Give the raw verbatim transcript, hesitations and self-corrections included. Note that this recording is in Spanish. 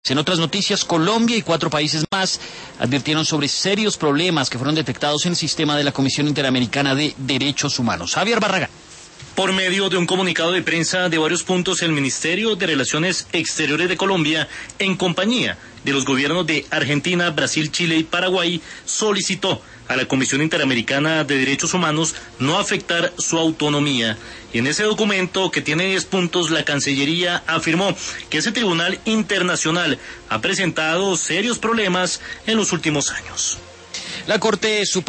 En otras noticias, Colombia y cuatro países más advirtieron sobre serios problemas que fueron detectados en el sistema de la Comisión Interamericana de Derechos Humanos. Javier Barragán. Por medio de un comunicado de prensa de varios puntos, el Ministerio de Relaciones Exteriores de Colombia, en compañía de los gobiernos de Argentina, Brasil, Chile y Paraguay, solicitó a la Comisión Interamericana de Derechos Humanos no afectar su autonomía. Y en ese documento, que tiene diez puntos, la Cancillería afirmó que ese tribunal internacional ha presentado serios problemas en los últimos años. La Corte Suprema